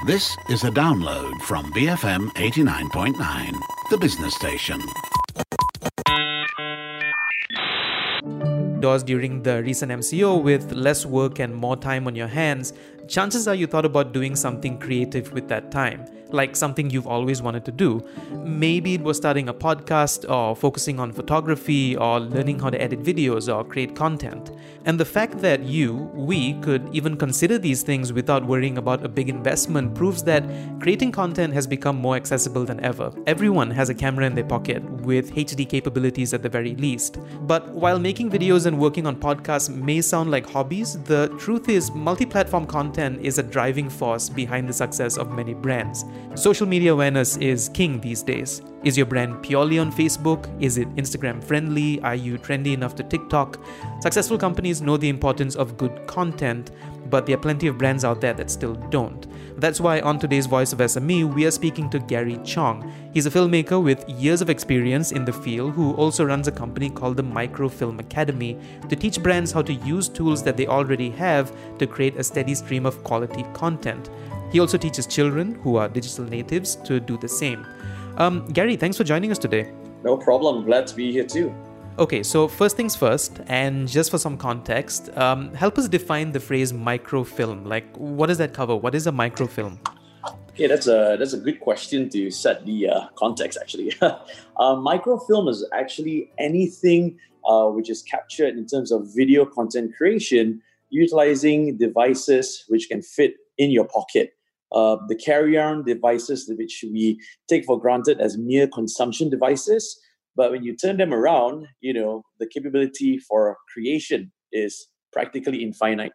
This is a download from BFM 89.9, the business station. During the recent MCO with less work and more time on your hands, chances are you thought about doing something creative with that time, like something you've always wanted to do. Maybe it was starting a podcast or focusing on photography or learning how to edit videos or create content. And the fact that we could even consider these things without worrying about a big investment proves that creating content has become more accessible than ever. Everyone has a camera in their pocket with HD capabilities at the very least. But while making videos and working on podcasts may sound like hobbies, the truth is multi-platform content is a driving force behind the success of many brands. Social media awareness is king these days. Is your brand purely on Facebook? Is it Instagram friendly? Are you trendy enough to TikTok? Successful companies know the importance of good content, but there are plenty of brands out there that still don't. That's why on today's Voice of SME, we are speaking to Gary Chong. He's a filmmaker with years of experience in the field who also runs a company called the Microfilm Academy to teach brands how to use tools that they already have to create a steady stream of quality content. He also teaches children who are digital natives to do the same. Gary, thanks for joining us today. No problem. Glad to be here too. Okay, so first things first, and just for some context, help us define the phrase microfilm. Like, what does that cover? What is a microfilm? Okay, that's a good question to set the context, actually. Microfilm is actually anything which is captured in terms of video content creation utilizing devices which can fit in your pocket. The carry-on devices which we take for granted as mere consumption devices. But when you turn them around, the capability for creation is practically infinite.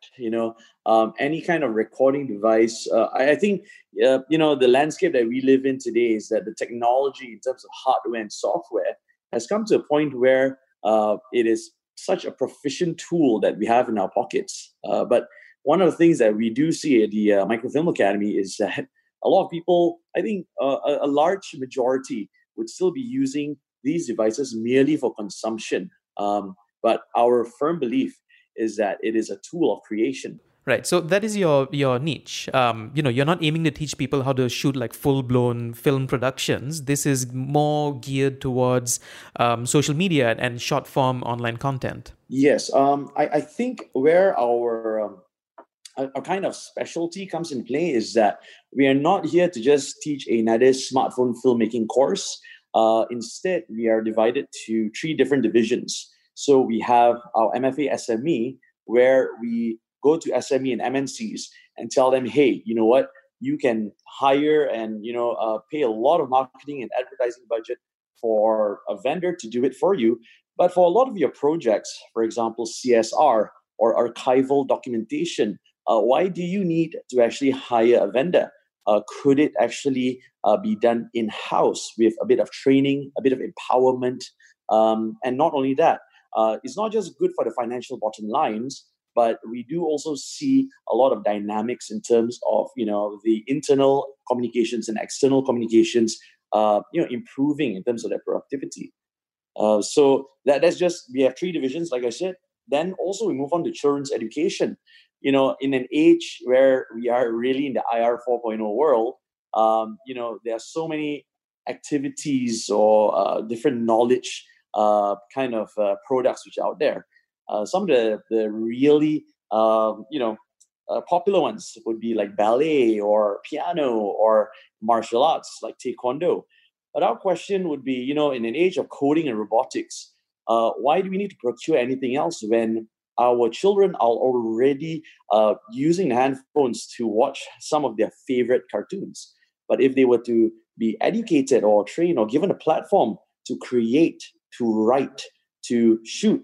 Any kind of recording device. I think, the landscape that we live in today is that the technology in terms of hardware and software has come to a point where it is such a proficient tool that we have in our pockets. But one of the things that we do see at the Microfilm Academy is that a lot of people, I think a large majority would still be using these devices merely for consumption. But our firm belief is that it is a tool of creation. Right. So that is your niche. You're not aiming to teach people how to shoot like full-blown film productions. This is more geared towards social media and short-form online content. Yes. I think where our kind of specialty comes in play is that we are not here to just teach another smartphone filmmaking course. Instead, we are divided to 3 different divisions. So we have our MFA SME, where we go to SME and MNCs and tell them, hey, you know what? You can hire and pay a lot of marketing and advertising budget for a vendor to do it for you. But for a lot of your projects, for example, CSR or archival documentation, why do you need to actually hire a vendor? Could it actually be done in-house with a bit of training, a bit of empowerment? And not only that, it's not just good for the financial bottom lines, but we do also see a lot of dynamics in terms of, the internal communications and external communications, improving in terms of their productivity. So that's just, we have 3 divisions, like I said. Then also we move on to children's education. In an age where we are really in the IR 4.0 world, there are so many activities or different knowledge products which are out there. Some of the really, popular ones would be like ballet or piano or martial arts like taekwondo. But our question would be, in an age of coding and robotics, why do we need to procure anything else when our children are already using handphones to watch some of their favorite cartoons? But if they were to be educated or trained or given a platform to create, to write, to shoot,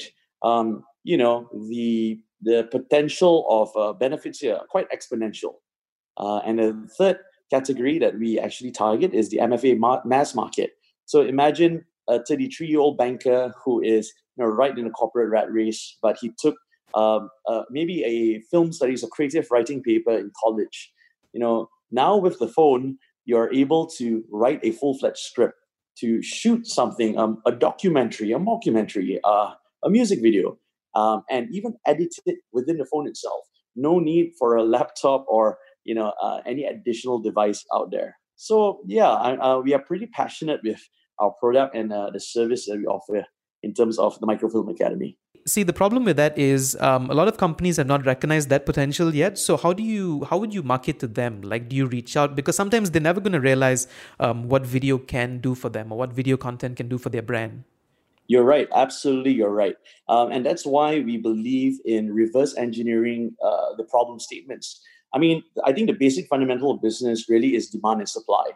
the potential of benefits here are quite exponential. And the third category that we actually target is the MFA mass market. So imagine a 33-year-old banker who is right in the corporate rat race, but he took maybe a film studies or creative writing paper in college. Now with the phone, you're able to write a full-fledged script, to shoot something, a documentary, a mockumentary, a music video, and even edit it within the phone itself. No need for a laptop or any additional device out there. So yeah, we are pretty passionate with our product and the service that we offer in terms of the Microfilm Academy. See, the problem with that is a lot of companies have not recognized that potential yet. So how would you market to them? Like, do you reach out? Because sometimes they're never going to realize what video can do for them or what video content can do for their brand. You're right. Absolutely, you're right. And that's why we believe in reverse engineering the problem statements. I mean, I think the basic fundamental of business really is demand and supply.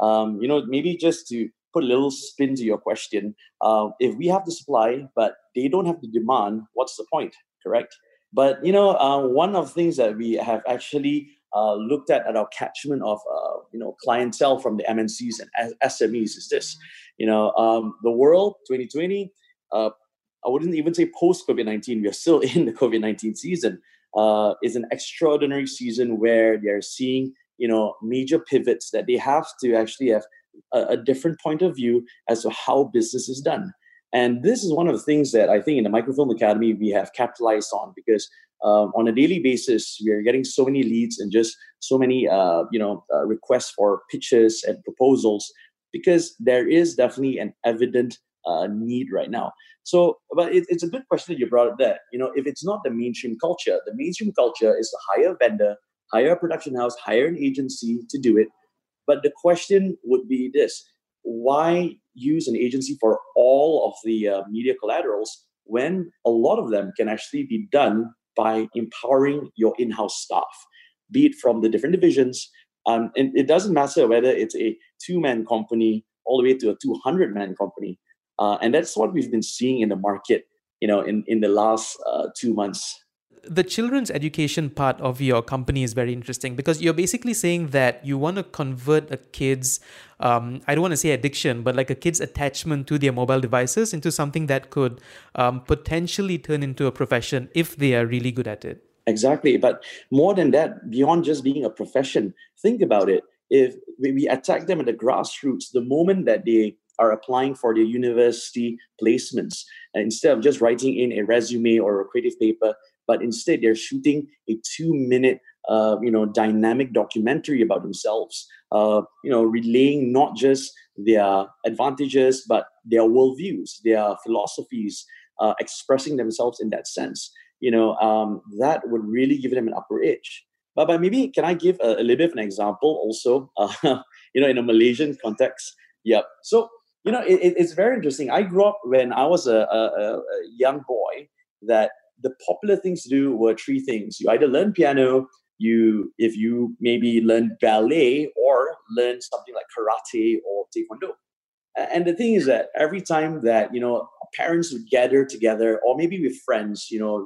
Maybe just to put a little spin to your question, if we have the supply, but they don't have the demand, what's the point? Correct? But, one of the things that we have actually looked at our catchment of, clientele from the MNCs and SMEs is this. The world 2020, I wouldn't even say post COVID-19, we are still in the COVID-19 season, is an extraordinary season where they're seeing, major pivots that they have to actually have a different point of view as to how business is done. And this is one of the things that I think in the Microfilm Academy we have capitalized on, because on a daily basis, we are getting so many leads and just so many, requests for pitches and proposals, because there is definitely an evident need right now. So, but it's a good question that you brought up there. If it's not the mainstream culture is to hire a vendor, hire a production house, hire an agency to do it. But the question would be this: why use an agency for all of the media collaterals when a lot of them can actually be done by empowering your in-house staff, be it from the different divisions? And it doesn't matter whether it's a 2-man company all the way to a 200-man company. And that's what we've been seeing in the market, in the last 2 months. The children's education part of your company is very interesting, because you're basically saying that you want to convert a kid's, I don't want to say addiction, but like a kid's attachment to their mobile devices into something that could potentially turn into a profession if they are really good at it. Exactly. But more than that, beyond just being a profession, think about it. If we attack them at the grassroots, the moment that they are applying for their university placements, and instead of just writing in a resume or a creative paper, but instead they're shooting a 2-minute, dynamic documentary about themselves, relaying not just their advantages, but their worldviews, their philosophies, expressing themselves in that sense. That would really give them an upper edge. But maybe can I give a little bit of an example also, in a Malaysian context? Yep. So, it's very interesting. I grew up when I was a young boy that the popular things to do were 3 things. You either learn piano, if you maybe learn ballet, or learn something like karate or taekwondo. And the thing is that every time that, parents would gather together, or maybe with friends,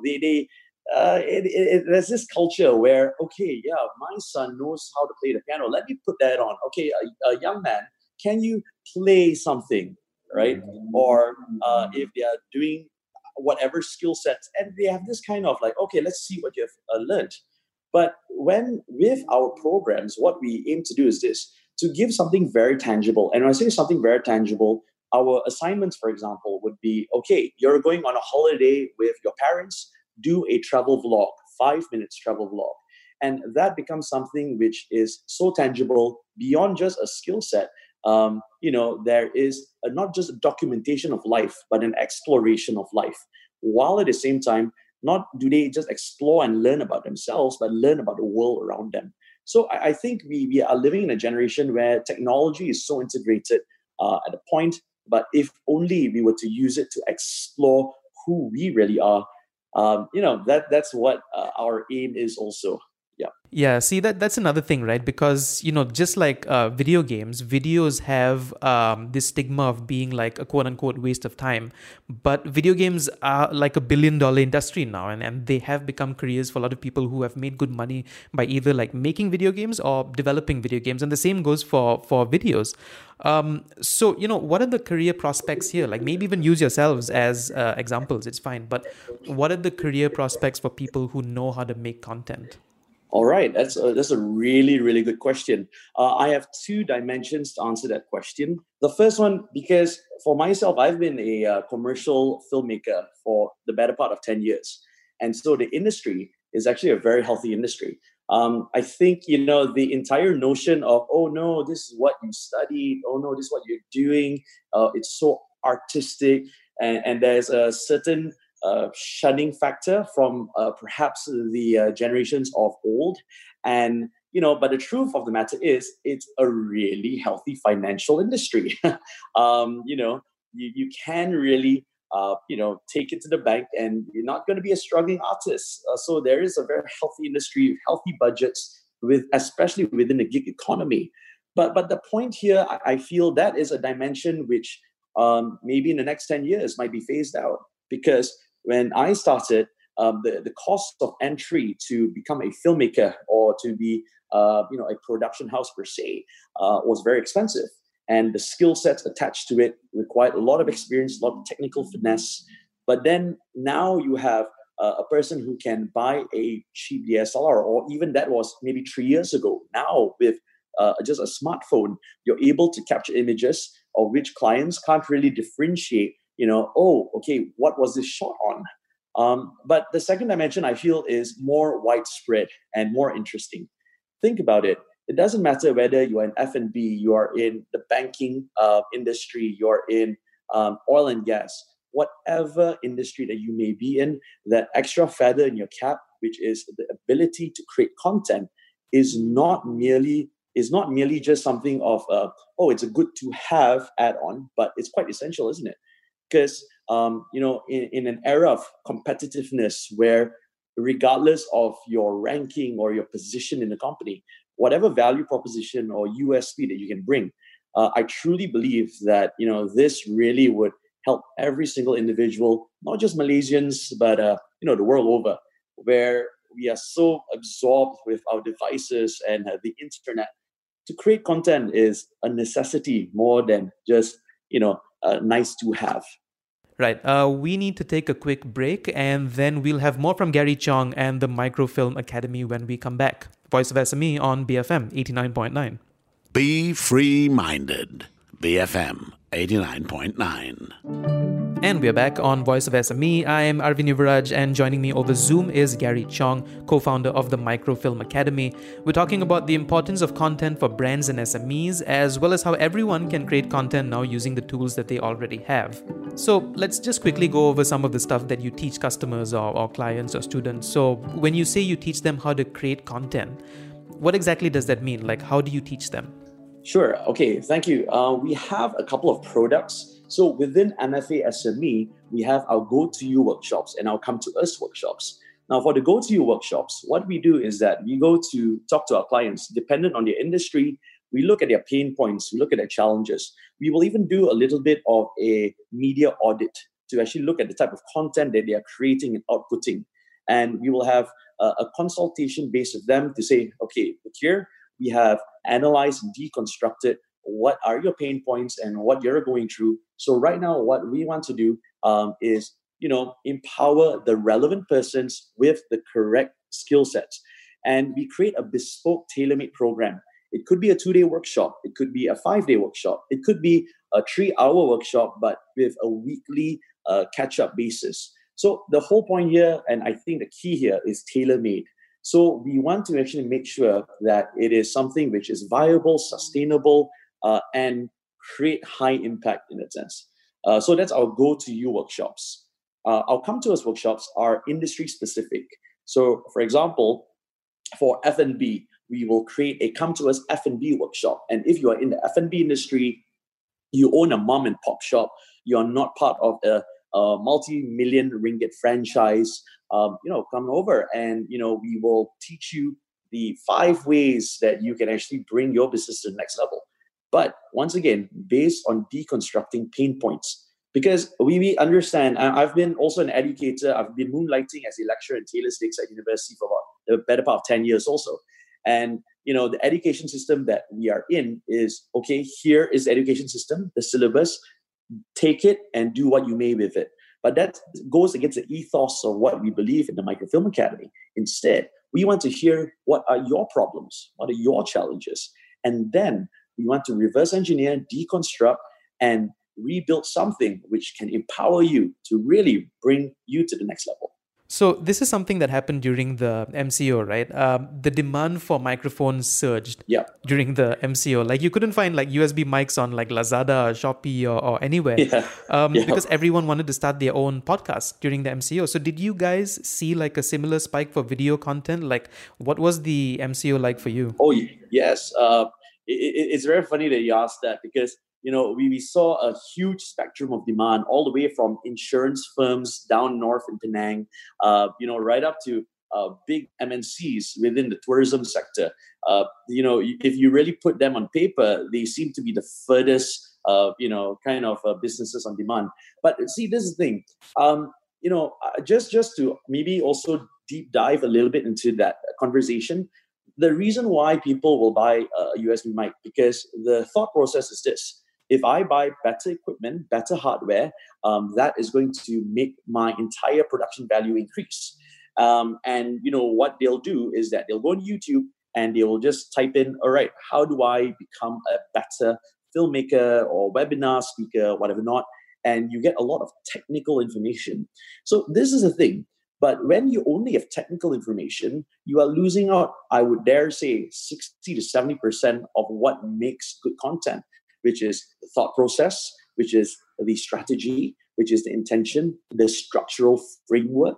there's this culture where, okay, yeah, my son knows how to play the piano. Let me put that on. Okay, a young man, can you play something, right? Or if they are doing whatever skill sets, and they have this kind of like, okay, let's see what you've learned. But with our programs, what we aim to do is this: to give something very tangible. And when I say something very tangible, our assignments, for example, would be, okay, you're going on a holiday with your parents, do a travel vlog, 5 minutes travel vlog. And that becomes something which is so tangible beyond just a skill set. There is not just a documentation of life, but an exploration of life. While at the same time, not do they just explore and learn about themselves, but learn about the world around them. So I think we are living in a generation where technology is so integrated at a point, but if only we were to use it to explore who we really are, that's what our aim is also. Yeah. Yeah, see, that's another thing, right? Because, just like video games, videos have this stigma of being like a quote unquote waste of time. But video games are like $1 billion industry now, and they have become careers for a lot of people who have made good money by either like making video games or developing video games. And the same goes for videos. So, what are the career prospects here? Like, maybe even use yourselves as examples, it's fine. But what are the career prospects for people who know how to make content? All right, that's a really, really good question. I have 2 dimensions to answer that question. The first one, because for myself, I've been a commercial filmmaker for the better part of 10 years. And so the industry is actually a very healthy industry. I think, the entire notion of, oh no, this is what you studied, oh no, this is what you're doing, it's so artistic, and there's a certain shunning factor from perhaps the generations of old. And, but the truth of the matter is, it's a really healthy financial industry. You can really take it to the bank, and you're not going to be a struggling artist. So there is a very healthy industry, healthy budgets, especially within the gig economy. But the point here, I feel that is a dimension which maybe in the next 10 years might be phased out. Because when I started, the cost of entry to become a filmmaker or to be a production house per se was very expensive. And the skill sets attached to it required a lot of experience, a lot of technical finesse. But then now you have a person who can buy a cheap DSLR, or even that was maybe 3 years ago. Now with just a smartphone, you're able to capture images of which clients can't really differentiate, what was this shot on? But the second dimension, I feel, is more widespread and more interesting. Think about it. It doesn't matter whether you are in F&B, you are in the banking industry, you're in oil and gas, whatever industry that you may be in, that extra feather in your cap, which is the ability to create content, is not merely just something of it's a good to have add-on, but it's quite essential, isn't it? Because in an era of competitiveness where regardless of your ranking or your position in the company, whatever value proposition or USP that you can bring, I truly believe that this really would help every single individual, not just Malaysians, but the world over, where we are so absorbed with our devices and the internet. To create content is a necessity more than just nice to have. Right. We need to take a quick break, and then we'll have more from Gary Chong and the Microfilm Academy when we come back. Voice of SME on BFM 89.9. Be free-minded. BFM 89.9. And we're back on Voice of SME. I am Arvin Yuvaraj, and joining me over Zoom is Gary Chong, co-founder of the Microfilm Academy. We're talking about the importance of content for brands and SMEs, as well as how everyone can create content now using the tools that they already have. So let's just quickly go over some of the stuff that you teach customers or clients or students. So when you say you teach them how to create content, what exactly does that mean? Like, how do you teach them? Sure. Okay. Thank you. We have a couple of products. So within MFA SME, we have our Go To You workshops and our Come To Us workshops. Now, for the Go To You workshops, what we do is that we go to talk to our clients, dependent on their industry. We look at their pain points, we look at their challenges. We will even do a little bit of a media audit to actually look at the type of content that they are creating and outputting. And we will have a consultation based with them to say, okay, here we have analyzed and deconstructed what are your pain points and what you're going through. So right now, what we want to do is, empower the relevant persons with the correct skill sets. And we create a bespoke, tailor-made program. It could be a 2-day workshop. It could be a 5-day workshop. It could be a 3-hour workshop, but with a weekly catch-up basis. So the whole point here, and I think the key here, is tailor-made. So we want to actually make sure that it is something which is viable, sustainable, and create high impact in that sense. So that's our Go To You workshops. Our Come To Us workshops are industry specific. So for example, for F&B, we will create a Come To Us F&B workshop. And if you are in the F&B industry, you own a mom and pop shop, you're not part of a multi-million ringgit franchise, come over and, we will teach you the 5 ways that you can actually bring your business to the next level. But once again, based on deconstructing pain points, because we understand, I've been also an educator, I've been moonlighting as a lecturer in Taylor Lakeside University for about the better part of 10 years also. And, the education system that we are in is, okay, here is the education system, the syllabus, take it and do what you may with it. But that goes against the ethos of what we believe in the Microfilm Academy. Instead, we want to hear what are your problems, what are your challenges, and then we want to reverse engineer, deconstruct, and rebuild something which can empower you to really bring you to the next level. So this is something that happened during the MCO, right? The demand for microphones surged Yeah. during the MCO. Like you couldn't find like USB mics on like Lazada, or Shopee, or anywhere, Yeah. Yeah. because everyone wanted to start their own podcast during the MCO. So did you guys see like a similar spike for video content? Like what was the MCO like for you? Oh, yes. It's very funny that you asked that because we saw a huge spectrum of demand all the way from insurance firms down north in Penang, right up to big MNCs within the tourism sector. If you really put them on paper, they seem to be the furthest, businesses on demand. But see, this is the thing. Just to maybe also deep dive a little bit into that conversation. The reason why people will buy a USB mic, because the thought process is this: if I buy better equipment, better hardware, that is going to make my entire production value increase. And what they'll do is that they'll go on YouTube and they will just type in, all right, how do I become a better filmmaker or webinar speaker, whatever not? And you get a lot of technical information. So this is the thing. But when you only have technical information, you are losing out, I would dare say, 60 to 70% of what makes good content, which is the thought process, which is the strategy, which is the intention, the structural framework,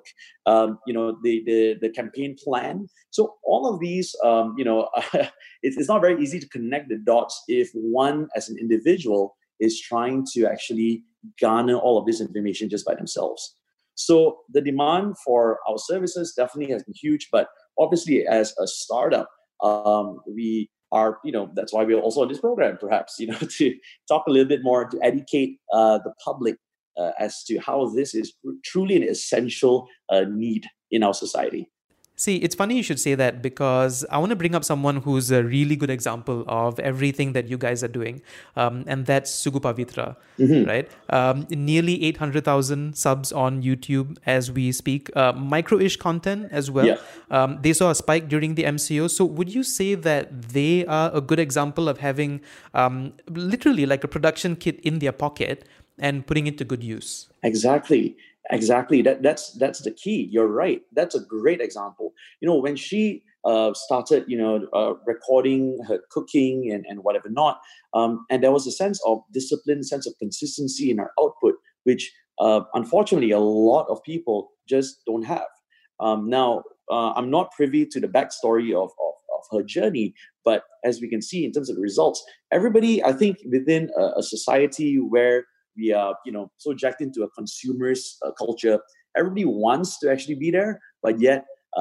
the campaign plan. So all of these, it's not very easy to connect the dots if one, as an individual, is trying to actually garner all of this information just by themselves. So the demand for our services definitely has been huge, but obviously as a startup, we are, that's why we're also on this program, perhaps, to talk a little bit more, to educate the public as to how this is truly an essential need in our society. See, it's funny you should say that because I want to bring up someone who's a really good example of everything that you guys are doing, and that's Sugu Pavitra, right? Nearly 800,000 subs on YouTube as we speak, micro-ish content as well. Yeah. They saw a spike during the MCO. So would you say that they are a good example of having literally like a production kit in their pocket and putting it to good use? Exactly. That's the key. You're right. That's a great example. When she started, recording her cooking and whatever not, and there was a sense of discipline, sense of consistency in her output, which unfortunately a lot of people just don't have. Now, I'm not privy to the backstory of her journey, but as we can see in terms of the results, everybody, I think, within a society where we are, so jacked into a consumerist culture. Everybody wants to actually be there, but yet,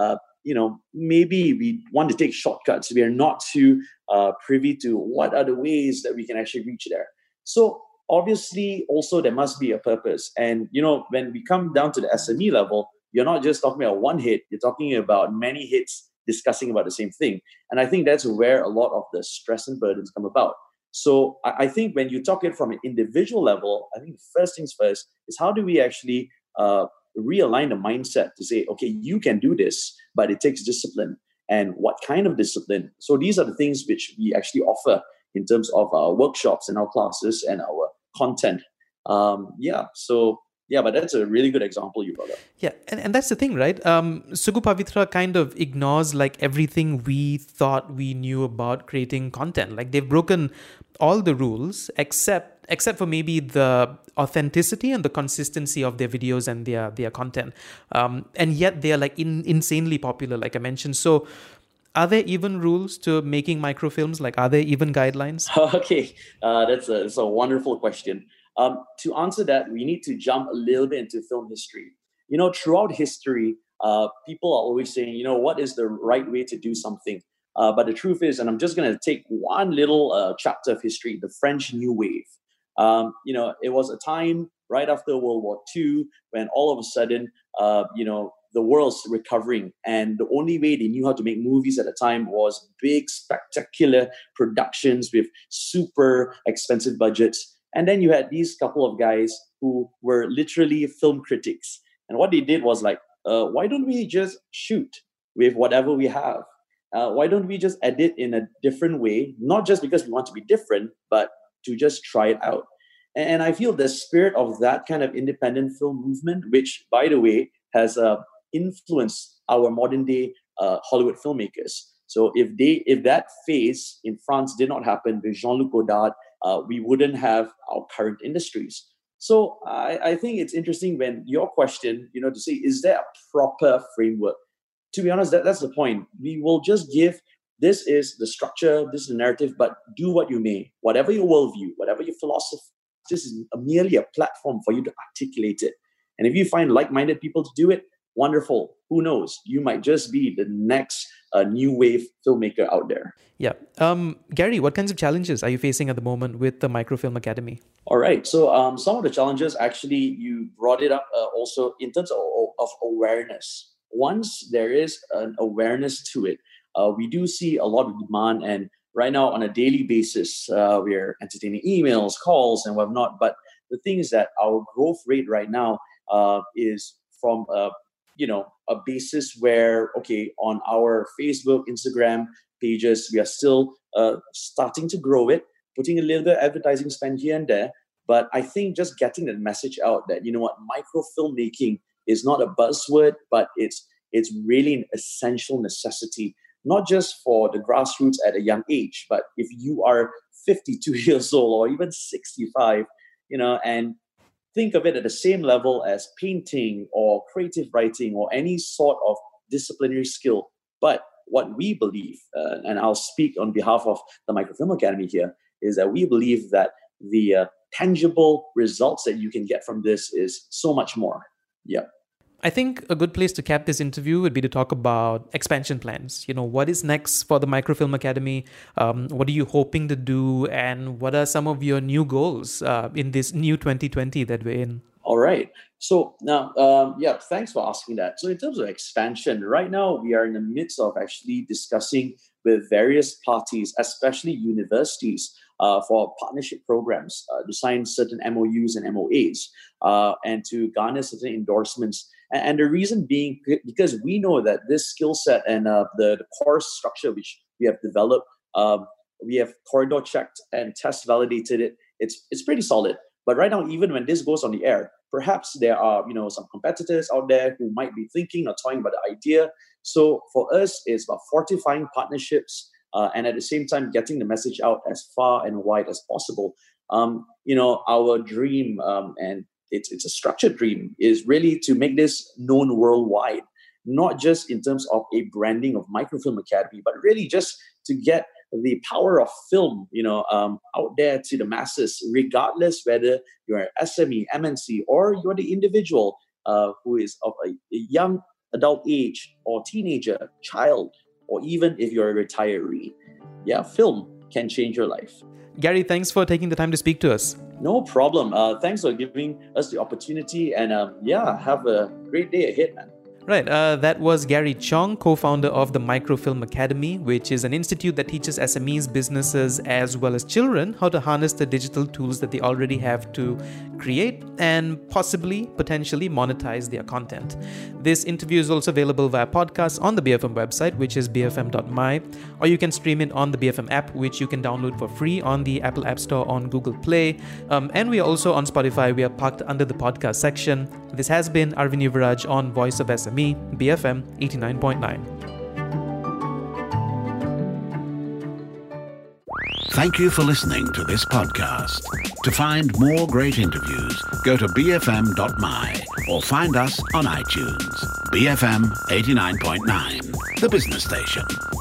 maybe we want to take shortcuts. We are not too privy to what are the ways that we can actually reach there. So obviously, also there must be a purpose. And when we come down to the SME level, you're not just talking about one hit. You're talking about many hits discussing about the same thing. And I think that's where a lot of the stress and burdens come about. So I think when you talk it from an individual level, I think first things first is how do we actually realign the mindset to say, okay, you can do this, but it takes discipline. And what kind of discipline? So these are the things which we actually offer in terms of our workshops and our classes and our content. But that's a really good example you brought up. Yeah, and that's the thing, right? Sugu Pavitra kind of ignores like everything we thought we knew about creating content. Like they've broken all the rules except for maybe the authenticity and the consistency of their videos and their content. And yet they are like insanely popular, like I mentioned. So are there even rules to making microfilms? Like, are there even guidelines? Okay, that's a wonderful question. To answer that, we need to jump a little bit into film history. Throughout history, people are always saying, what is the right way to do something? But the truth is, and I'm just going to take one little chapter of history, the French New Wave. It was a time right after World War II when all of a sudden, the world's recovering. And the only way they knew how to make movies at the time was big, spectacular productions with super expensive budgets. And then you had these couple of guys who were literally film critics. And what they did was like, why don't we just shoot with whatever we have? Why don't we just edit in a different way? Not just because we want to be different, but to just try it out. And I feel the spirit of that kind of independent film movement, which, by the way, has influenced our modern day Hollywood filmmakers. So if that phase in France did not happen with Jean-Luc Godard, we wouldn't have our current industries. So I think it's interesting when your question, to say, is there a proper framework? To be honest, that's the point. We will just give, this is the structure, this is the narrative, but do what you may. Whatever your worldview, whatever your philosophy, this is merely a platform for you to articulate it. And if you find like-minded people to do it, wonderful. Who knows? You might just be the next new wave filmmaker out there. Yeah. Gary, what kinds of challenges are you facing at the moment with the Microfilm Academy? All right. So some of the challenges, actually, you brought it up also in terms of awareness. Once there is an awareness to it, we do see a lot of demand. And right now, on a daily basis, we're entertaining emails, calls, and whatnot. But the thing is that our growth rate right now is from a basis where, okay, on our Facebook, Instagram pages, we are still starting to grow it, putting a little bit of advertising spend here and there. But I think just getting the message out that, microfilmmaking is not a buzzword, but it's really an essential necessity, not just for the grassroots at a young age, but if you are 52 years old or even 65, and think of it at the same level as painting or creative writing or any sort of disciplinary skill. But what we believe, and I'll speak on behalf of the Microfilm Academy here, is that we believe that the tangible results that you can get from this is so much more. Yeah. I think a good place to cap this interview would be to talk about expansion plans. What is next for the Microfilm Academy? What are you hoping to do? And what are some of your new goals in this new 2020 that we're in? All right. So now, thanks for asking that. So in terms of expansion, right now we are in the midst of actually discussing with various parties, especially universities, for partnership programs to sign certain MOUs and MOAs and to garner certain endorsements. And the reason being, because we know that this skill set and the course structure which we have developed, we have corridor checked and test validated it. It's pretty solid. But right now, even when this goes on the air, perhaps there are some competitors out there who might be thinking or toying about the idea. So for us, it's about fortifying partnerships and at the same time getting the message out as far and wide as possible. Our dream, and it's a structured dream, is really to make this known worldwide, not just in terms of a branding of Microfilm Academy, but really just to get the power of film, out there to the masses, regardless whether you're an SME, MNC, or you're the individual who is of a young adult age or teenager, child, or even if you're a retiree. Yeah, film can change your life. Gary, thanks for taking the time to speak to us. No problem. Thanks for giving us the opportunity, and have a great day ahead, man. Right, that was Gary Chong, co-founder of the Microfilm Academy, which is an institute that teaches SMEs, businesses, as well as children how to harness the digital tools that they already have to create and potentially monetize their content. This interview is also available via podcast on the BFM website, which is bfm.my, or you can stream it on the BFM app, which you can download for free on the Apple App Store on Google Play. And we are also on Spotify. We are parked under the podcast section. This has been Arvind Yuvaraj on Voice of SME, BFM 89.9. Thank you for listening to this podcast. To find more great interviews, go to bfm.my or find us on iTunes. BFM 89.9, the business station.